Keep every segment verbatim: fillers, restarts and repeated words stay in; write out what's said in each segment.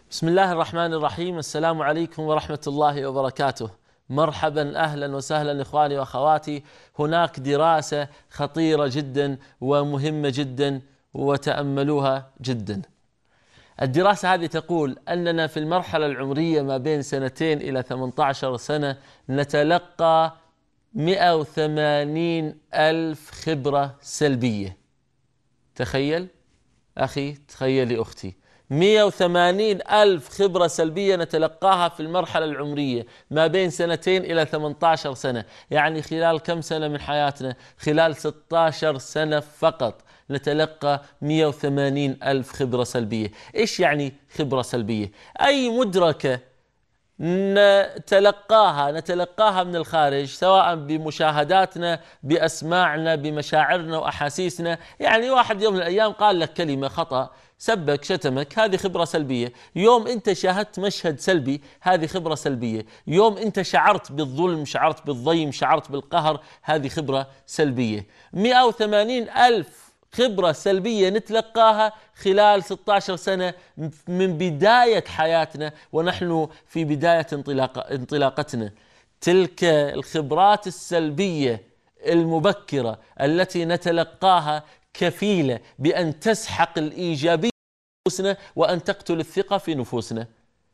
بسم الله الرحمن الرحيم. السلام عليكم ورحمة الله وبركاته. مرحبا أهلا وسهلا إخواني وأخواتي. هناك دراسة خطيرة جدا ومهمة جدا وتأملوها جدا. الدراسة هذه تقول أننا في المرحلة العمرية ما بين سنتين إلى ثمانية عشر سنة نتلقى مئة وثمانين ألف خبرة سلبية. تخيل أخي، تخيلي أختي، مئة وثمانين ألف خبرة سلبية نتلقاها في المرحلة العمرية ما بين سنتين إلى ثمانية عشر سنة. يعني خلال كم سنة من حياتنا؟ خلال ستة عشر سنة فقط نتلقى مئة وثمانين ألف خبرة سلبية. إيش يعني خبرة سلبية؟ أي مدركة نتلقاها نتلقاها من الخارج، سواء بمشاهداتنا، بأسماعنا، بمشاعرنا وأحاسيسنا. يعني واحد يوم من الأيام قال لك كلمة خطأ، سبك، شتمك، هذه خبرة سلبية. يوم أنت شاهدت مشهد سلبي، هذه خبرة سلبية. يوم أنت شعرت بالظلم، شعرت بالضيم، شعرت بالقهر، هذه خبرة سلبية. مئة وثمانين ألف خبرة سلبية نتلقاها خلال ستة عشر سنة من بداية حياتنا ونحن في بداية انطلاق انطلاقتنا. تلك الخبرات السلبية المبكرة التي نتلقاها كفيلة بأن تسحق الإيجابية في نفوسنا وأن تقتل الثقة في نفوسنا.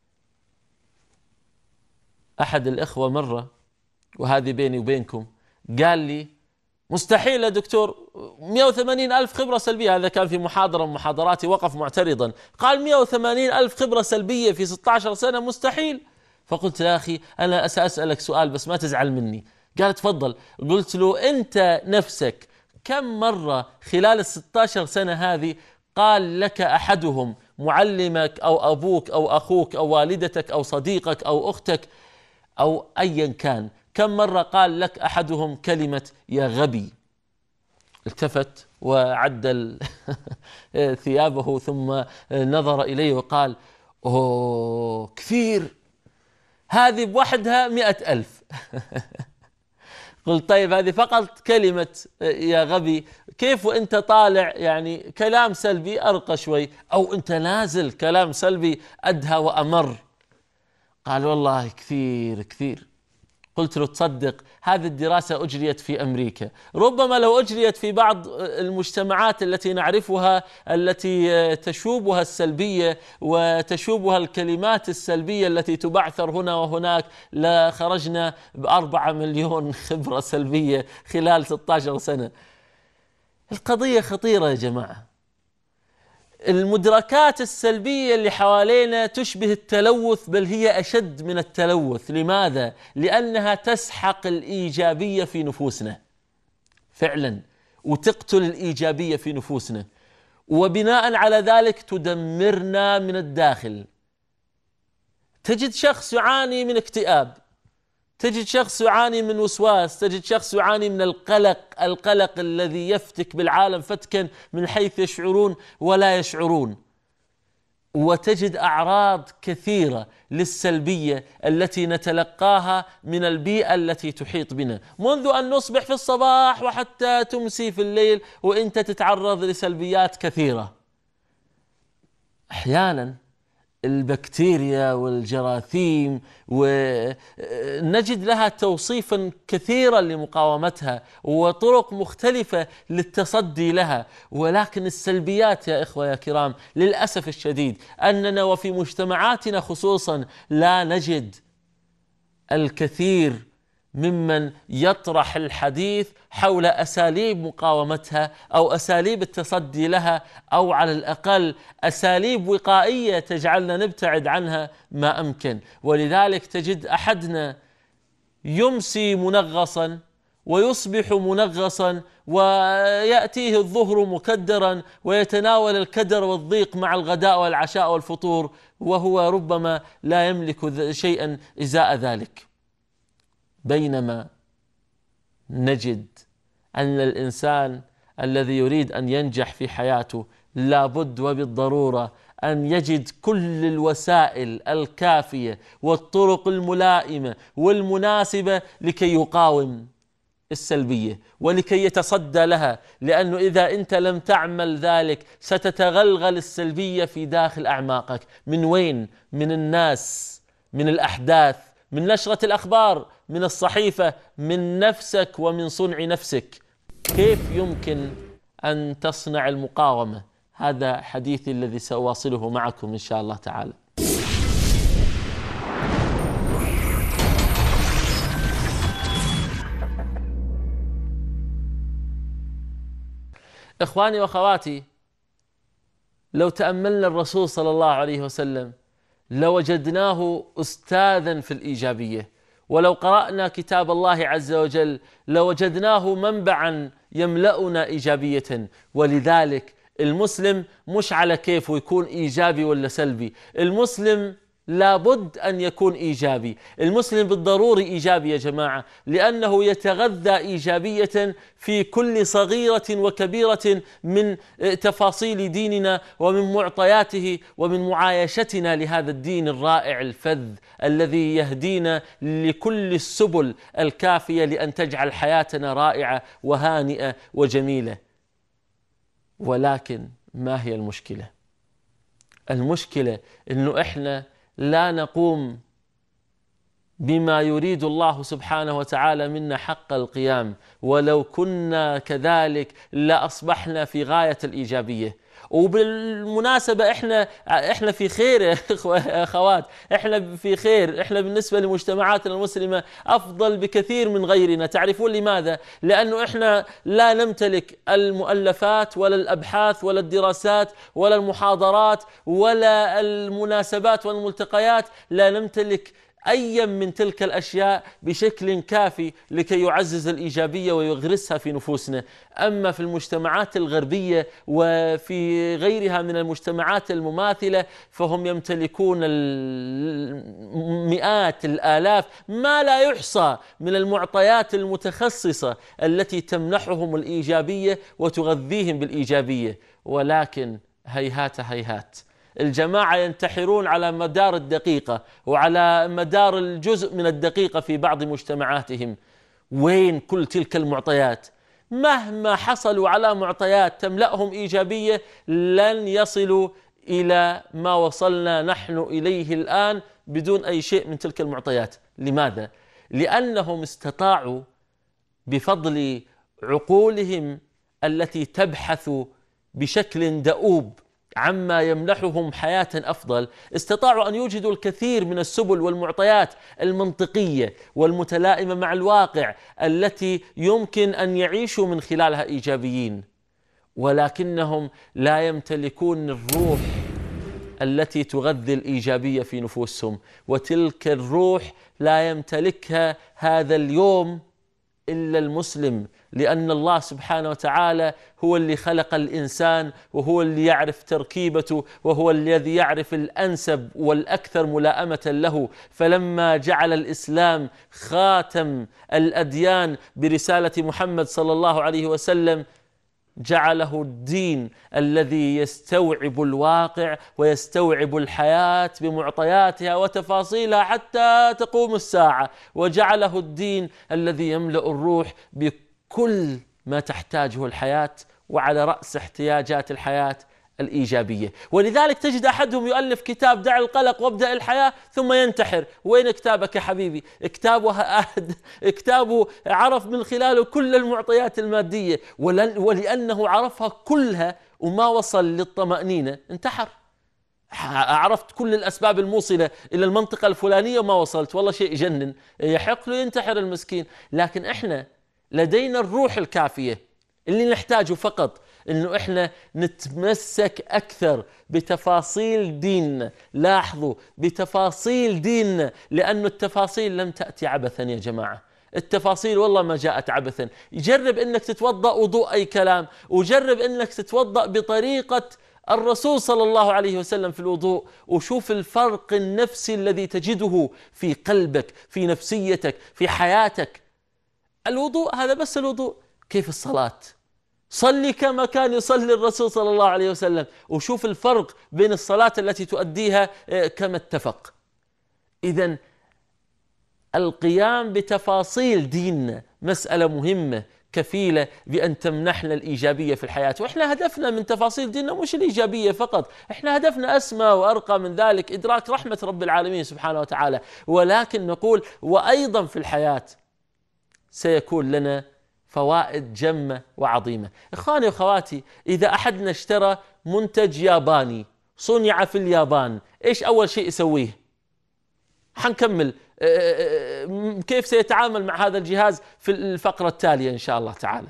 أحد الإخوة مرة، وهذه بيني وبينكم، قال لي مستحيل يا دكتور، مئة وثمانين ألف خبرة سلبية. هذا كان في محاضرة من محاضراتي، وقف معترضا قال مئة وثمانين ألف خبرة سلبية في ستة عشر سنة مستحيل. فقلت يا أخي أنا سأسألك سؤال بس ما تزعل مني. قال تفضل. قلت له أنت نفسك كم مرة خلال الستة عشر سنة هذه قال لك أحدهم، معلمك أو أبوك أو أخوك أو والدتك أو صديقك أو أختك أو أيا كان، كم مرة قال لك أحدهم كلمة يا غبي؟ التفت وعدل ثيابه ثم نظر إليه وقال أوه كثير، هذه بوحدها مئة ألف. قلت طيب هذه فقط كلمة يا غبي، كيف وانت طالع يعني كلام سلبي أرقى شوي، أو انت نازل كلام سلبي أدهى وأمر؟ قال والله كثير كثير. قلت له تصدق هذه الدراسة أجريت في أمريكا، ربما لو أجريت في بعض المجتمعات التي نعرفها التي تشوبها السلبية وتشوبها الكلمات السلبية التي تبعثر هنا وهناك لخرجنا بأربعة مليون خبرة سلبية خلال ستة عشر سنة. القضية خطيرة يا جماعة. المدركات السلبية اللي حوالينا تشبه التلوث، بل هي أشد من التلوث. لماذا؟ لأنها تسحق الإيجابية في نفوسنا فعلا، وتقتل الإيجابية في نفوسنا، وبناء على ذلك تدمرنا من الداخل. تجد شخص يعاني من اكتئاب، تجد شخص يعاني من وسواس، تجد شخص يعاني من القلق، القلق الذي يفتك بالعالم فتكا من حيث يشعرون ولا يشعرون. وتجد أعراض كثيرة للسلبية التي نتلقاها من البيئة التي تحيط بنا، منذ أن نصبح في الصباح وحتى تمسي في الليل وإنت تتعرض لسلبيات كثيرة. أحيانا البكتيريا والجراثيم ونجد لها توصيفا كثيرا لمقاومتها وطرق مختلفة للتصدي لها، ولكن السلبيات يا إخوة يا كرام للأسف الشديد أننا وفي مجتمعاتنا خصوصا لا نجد الكثير ممن يطرح الحديث حول أساليب مقاومتها أو أساليب التصدي لها، أو على الأقل أساليب وقائية تجعلنا نبتعد عنها ما أمكن. ولذلك تجد أحدنا يمسي منغصا ويصبح منغصا ويأتيه الظهر مكدرا ويتناول الكدر والضيق مع الغداء والعشاء والفطور وهو ربما لا يملك شيئا إزاء ذلك. بينما نجد أن الإنسان الذي يريد أن ينجح في حياته لابد وبالضرورة أن يجد كل الوسائل الكافية والطرق الملائمة والمناسبة لكي يقاوم. السلبية ولكي يتصدى لها، لأنه إذا أنت لم تعمل ذلك ستتغلغل السلبية في داخل أعماقك. من وين؟ من الناس، من الأحداث، من نشرة الأخبار، من الصحيفة، من نفسك ومن صنع نفسك. كيف يمكن أن تصنع المقاومة؟ هذا حديثي الذي سأواصله معكم إن شاء الله تعالى. إخواني وأخواتي، لو تأملنا الرسول صلى الله عليه وسلم لوجدناه أستاذا في الإيجابية، ولو قرأنا كتاب الله عز وجل لوجدناه منبعا يملأنا إيجابية. ولذلك المسلم مش على كيفه يكون إيجابي ولا سلبي، المسلم لابد أن يكون إيجابي. المسلم بالضروري إيجابي يا جماعة، لأنه يتغذى إيجابية في كل صغيرة وكبيرة من تفاصيل ديننا ومن معطياته ومن معايشتنا لهذا الدين الرائع الفذ الذي يهدينا لكل السبل الكافية لأن تجعل حياتنا رائعة وهانئة وجميلة. ولكن ما هي المشكلة؟ المشكلة إنه إحنا لا نقوم بما يريد الله سبحانه وتعالى منا حق القيام، ولو كنا كذلك لأصبحنا في غاية الإيجابية. وبالمناسبة إحنا إحنا في خير يا أخوات، إحنا في خير، إحنا بالنسبة لمجتمعاتنا المسلمة أفضل بكثير من غيرنا. تعرفون لماذا؟ لأنه إحنا لا نمتلك المؤلفات ولا الأبحاث ولا الدراسات ولا المحاضرات ولا المناسبات والملتقيات، لا نمتلك أي من تلك الأشياء بشكل كافي لكي يعزز الإيجابية ويغرسها في نفوسنا. أما في المجتمعات الغربية وفي غيرها من المجتمعات المماثلة فهم يمتلكون المئات الآلاف ما لا يحصى من المعطيات المتخصصة التي تمنحهم الإيجابية وتغذيهم بالإيجابية. ولكن هيهات هيهات، الجماعة ينتحرون على مدار الدقيقة وعلى مدار الجزء من الدقيقة في بعض مجتمعاتهم. وين كل تلك المعطيات؟ مهما حصلوا على معطيات تملأهم إيجابية لن يصلوا إلى ما وصلنا نحن إليه الآن بدون أي شيء من تلك المعطيات. لماذا؟ لأنهم استطاعوا بفضل عقولهم التي تبحث بشكل دؤوب عما يمنحهم حياة أفضل، استطاعوا أن يوجدوا الكثير من السبل والمعطيات المنطقية والمتلائمة مع الواقع التي يمكن أن يعيشوا من خلالها إيجابيين. ولكنهم لا يمتلكون الروح التي تغذي الإيجابية في نفوسهم، وتلك الروح لا يمتلكها هذا اليوم إلا المسلم، لأن الله سبحانه وتعالى هو اللي خلق الإنسان وهو اللي يعرف تركيبته وهو الذي يعرف الأنسب والأكثر ملائمة له. فلما جعل الإسلام خاتم الأديان برسالة محمد صلى الله عليه وسلم جعله الدين الذي يستوعب الواقع ويستوعب الحياة بمعطياتها وتفاصيلها حتى تقوم الساعة، وجعله الدين الذي يملأ الروح بكل ما تحتاجه الحياة وعلى رأس احتياجات الحياة الإيجابية. ولذلك تجد أحدهم يؤلف كتاب دع القلق وابدأ الحياة ثم ينتحر. وين كتابك يا حبيبي؟ كتابه أهد كتابه عرف من خلاله كل المعطيات المادية، ولأنه عرفها كلها وما وصل للطمأنينة انتحر. عرفت كل الأسباب الموصلة إلى المنطقة الفلانية وما وصلت، والله شيء يجنن، يحق له ينتحر المسكين. لكن إحنا لدينا الروح الكافية اللي نحتاجه فقط إنه إحنا نتمسك أكثر بتفاصيل ديننا. لاحظوا، بتفاصيل ديننا، لأن التفاصيل لم تأتي عبثا يا جماعة. التفاصيل والله ما جاءت عبثا. جرب إنك تتوضأ وضوء أي كلام، وجرب إنك تتوضأ بطريقة الرسول صلى الله عليه وسلم في الوضوء، وشوف الفرق النفسي الذي تجده في قلبك، في نفسيتك، في حياتك. الوضوء هذا بس الوضوء. كيف الصلاة؟ صلي كما كان يصلي الرسول صلى الله عليه وسلم، وشوف الفرق بين الصلاة التي تؤديها كما اتفق. إذن القيام بتفاصيل ديننا مسألة مهمة كفيلة بأن تمنحنا الإيجابية في الحياة. وإحنا هدفنا من تفاصيل ديننا مش الإيجابية فقط، إحنا هدفنا أسمى وأرقى من ذلك، إدراك رحمة رب العالمين سبحانه وتعالى. ولكن نقول وأيضا في الحياة سيكون لنا فوائد جمة وعظيمة. إخواني وأخواتي، إذا أحدنا اشترى منتج ياباني صنع في اليابان، إيش أول شيء يسويه؟ حنكمل كيف سيتعامل مع هذا الجهاز في الفقرة التالية إن شاء الله تعالى.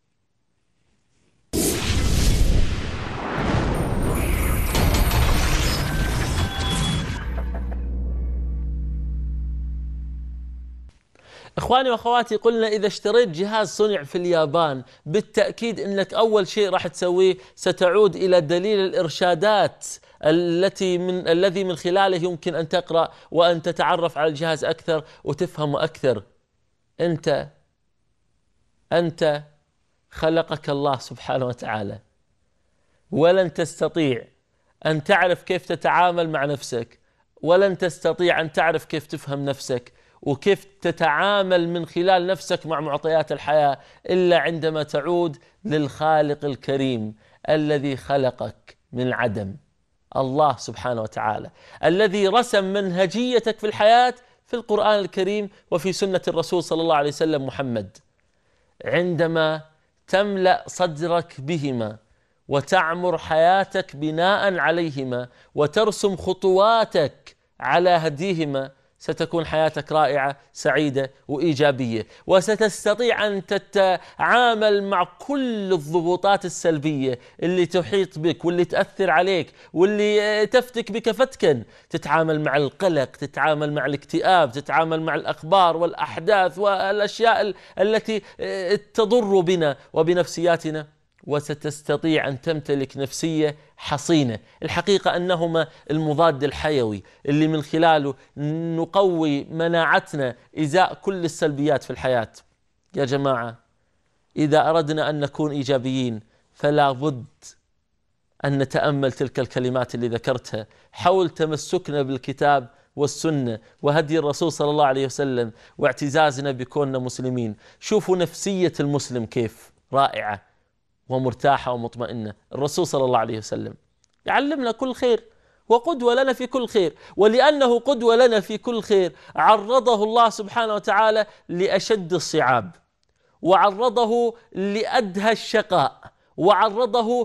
إخواني وأخواتي، قلنا إذا اشتريت جهاز صنع في اليابان بالتأكيد أنك أول شيء راح تسويه ستعود إلى دليل الإرشادات التي من الذي من خلاله يمكن أن تقرأ وأن تتعرف على الجهاز أكثر وتفهمه أكثر. أنت أنت خلقك الله سبحانه وتعالى، ولن تستطيع أن تعرف كيف تتعامل مع نفسك، ولن تستطيع أن تعرف كيف تفهم نفسك وكيف تتعامل من خلال نفسك مع معطيات الحياة إلا عندما تعود للخالق الكريم الذي خلقك من عدم، الله سبحانه وتعالى الذي رسم منهجيتك في الحياة في القرآن الكريم وفي سنة الرسول صلى الله عليه وسلم محمد. عندما تملأ صدرك بهما وتعمر حياتك بناء عليهما وترسم خطواتك على هديهما، ستكون حياتك رائعة سعيدة وإيجابية، وستستطيع أن تتعامل مع كل الضغوطات السلبية اللي تحيط بك واللي تأثر عليك واللي تفتك بك فتكا. تتعامل مع القلق، تتعامل مع الاكتئاب، تتعامل مع الأخبار والأحداث والأشياء التي تضر بنا وبنفسياتنا، وستستطيع أن تمتلك نفسية حصينة. الحقيقة أنهما المضاد الحيوي اللي من خلاله نقوي مناعتنا إزاء كل السلبيات في الحياة. يا جماعة، إذا أردنا أن نكون إيجابيين فلا بد أن نتأمل تلك الكلمات اللي ذكرتها حول تمسكنا بالكتاب والسنة وهدي الرسول صلى الله عليه وسلم واعتزازنا بكوننا مسلمين. شوفوا نفسية المسلم كيف رائعة ومرتاحة ومطمئنة. الرسول صلى الله عليه وسلم يعلمنا كل خير وقدوة لنا في كل خير، ولأنه قدوة لنا في كل خير عرضه الله سبحانه وتعالى لأشد الصعاب، وعرضه لأدهى الشقاء، وعرضه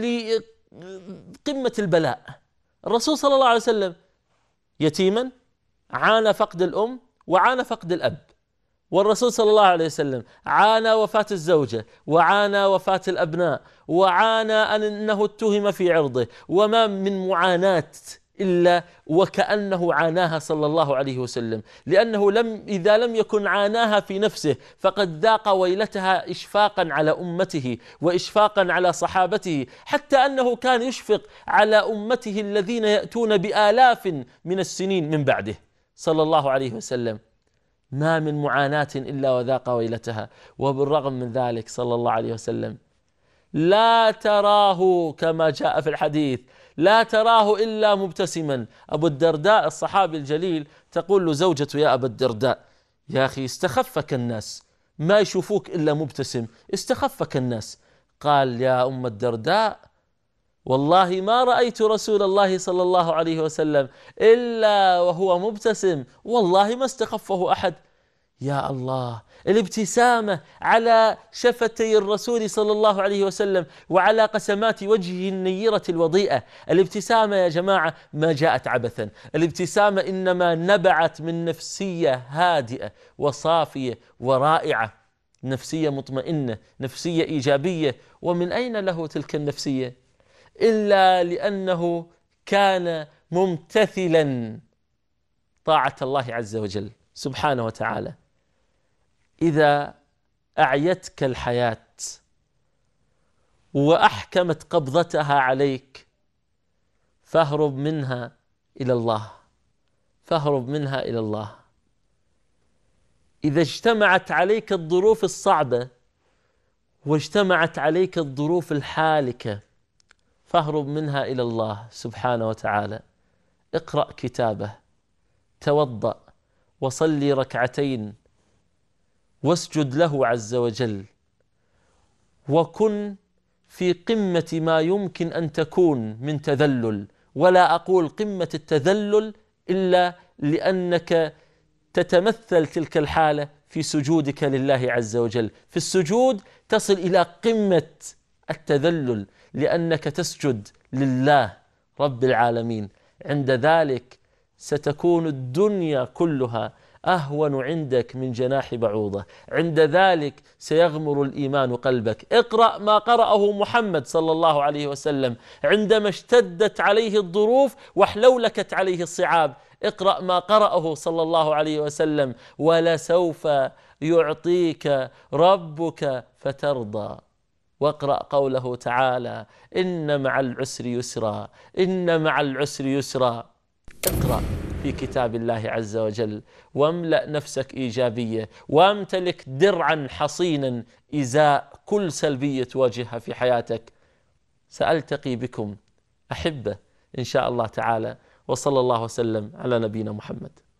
لقمة البلاء. الرسول صلى الله عليه وسلم يتيما عانى فقد الأم وعانى فقد الأب، والرسول صلى الله عليه وسلم عانى وفاة الزوجة وعانى وفاة الأبناء وعانى أنه اتهم في عرضه، وما من معاناة إلا وكأنه عاناها صلى الله عليه وسلم، لأنه لم إذا لم يكن عاناها في نفسه فقد ذاق ويلتها إشفاقا على أمته وإشفاقا على صحابته، حتى أنه كان يشفق على أمته الذين يأتون بآلاف من السنين من بعده صلى الله عليه وسلم. ما من معاناة إلا وذاق ويلتها، وبالرغم من ذلك صلى الله عليه وسلم لا تراه كما جاء في الحديث لا تراه إلا مبتسما. أبو الدرداء الصحابي الجليل تقول له زوجته: يا أبا الدرداء، يا أخي استخفك الناس، ما يشوفوك إلا مبتسم، استخفك الناس. قال: يا أم الدرداء، والله ما رأيت رسول الله صلى الله عليه وسلم إلا وهو مبتسم، والله ما استخفه أحد. يا الله، الابتسامة على شفتي الرسول صلى الله عليه وسلم وعلى قسمات وجهه النيرة الوضيئة. الابتسامة يا جماعة ما جاءت عبثا، الابتسامة إنما نبعت من نفسية هادئة وصافية ورائعة، نفسية مطمئنة، نفسية إيجابية. ومن أين له تلك النفسية؟ إلا لأنه كان ممتثلا طاعة الله عز وجل سبحانه وتعالى. إذا أعيتك الحياة وأحكمت قبضتها عليك فاهرب منها إلى الله، فاهرب منها إلى الله. إذا اجتمعت عليك الظروف الصعبة واجتمعت عليك الظروف الحالكة فاهرب منها إلى الله سبحانه وتعالى. اقرأ كتابه، توضأ وصلي ركعتين واسجد له عز وجل، وكن في قمة ما يمكن أن تكون من تذلل. ولا أقول قمة التذلل إلا لأنك تتمثل تلك الحالة في سجودك لله عز وجل. في السجود تصل إلى قمة التذلل لأنك تسجد لله رب العالمين. عند ذلك ستكون الدنيا كلها أهون عندك من جناح بعوضة. عند ذلك سيغمر الإيمان قلبك. اقرأ ما قرأه محمد صلى الله عليه وسلم عندما اشتدت عليه الظروف واحلولكت عليه الصعاب. اقرأ ما قرأه صلى الله عليه وسلم: ولسوف يعطيك ربك فترضى. واقرأ قوله تعالى: إن مع العسر يسرا، إن مع العسر يسرا. اقرأ في كتاب الله عز وجل واملأ نفسك إيجابية، وامتلك درعا حصينا إزاء كل سلبية تواجهها في حياتك. سألتقي بكم أحبة إن شاء الله تعالى، وصلى الله وسلم على نبينا محمد.